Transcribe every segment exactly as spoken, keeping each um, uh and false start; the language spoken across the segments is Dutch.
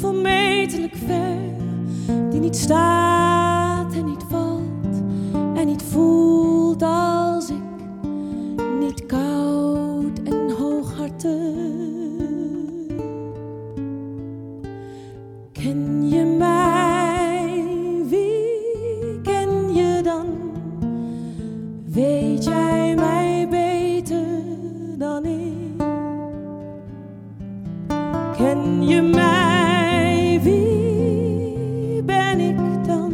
onvermetelijk ver, die niet staat en niet valt en niet voelt als ik, niet koud en hooghartig. Ken je mij? Wie ken je dan? Weet jij mij beter dan ik? Ken je mij? Wie ben ik dan?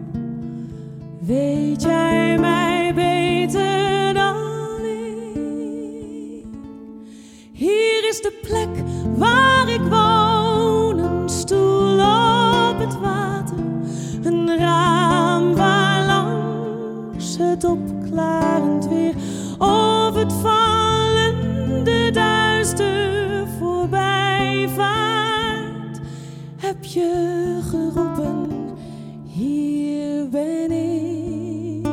Weet jij mij beter dan ik? Hier is de plek waar ik woon, een stoel op het water, een raam waar langs het opklarend weer of het vallende duister voorbij vaart. Heb je geroepen, hier ben ik.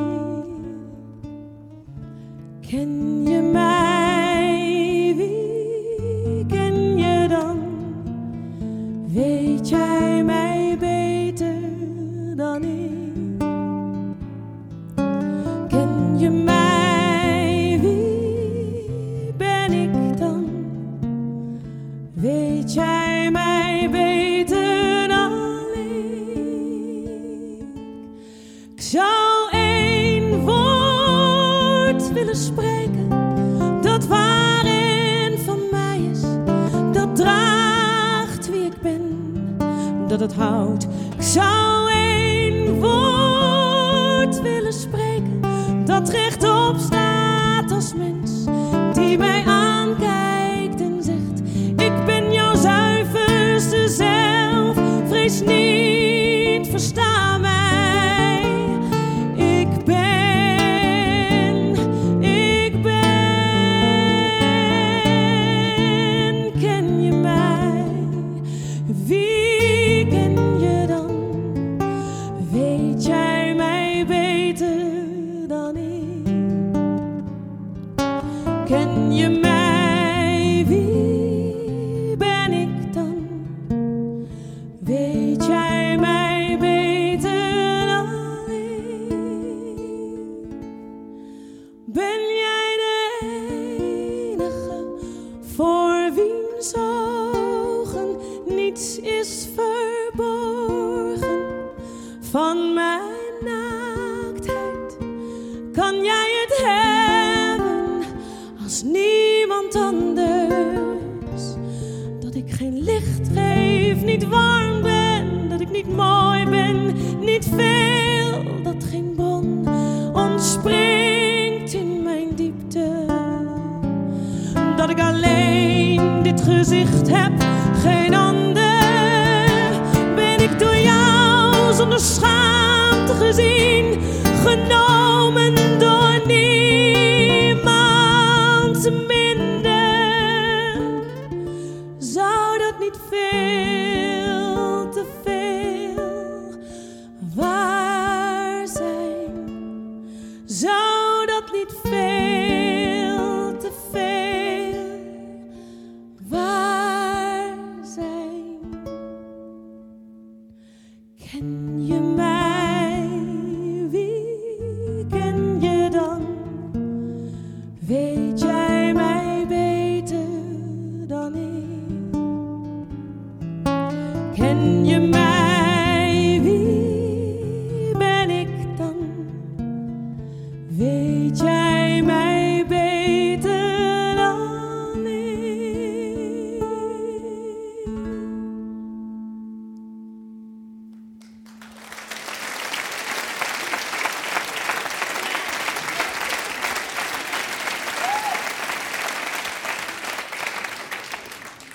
Ken je mij? Wie ken je dan? Weet jij mij beter dan ik? Ken je mij? Wie ben ik dan? Weet jij mij beter dan ik? Ik zou één woord willen spreken, dat waar en van mij is, dat draagt wie ik ben, dat het houdt. Ik zou één woord willen spreken, dat rechtop staat als mens, die mij aankijkt en zegt: ik ben jouw zuiverste zelf, vrees niet, versta mij. Ik ben, ik ben. Ken je mij? Wie ken je dan? Weet jij mij beter dan ik? Ken je mij? Wie ben ik dan? Weet jij mij beter dan ik? Ben jij de enige voor wiens ogen niets is verborgen van mijn naaktheid? Kan jij het hebben als niemand anders? Dat ik geen licht geef, niet warm ben, dat ik niet mooi ben, niet veel, dat geen bron ontspringt in mijn diepte. Dat ik alleen dit gezicht heb, geen ander. Ben ik door jou zonder schaamte gezien, genomen door niemand minder? Zou dat niet veel te veel waar zijn? Zou dat niet veel te veel waar zijn? Ken je mij? Wie ken je dan? Weet jij mij beter dan ik? Ken je mij? Wie ben ik dan? Weet jij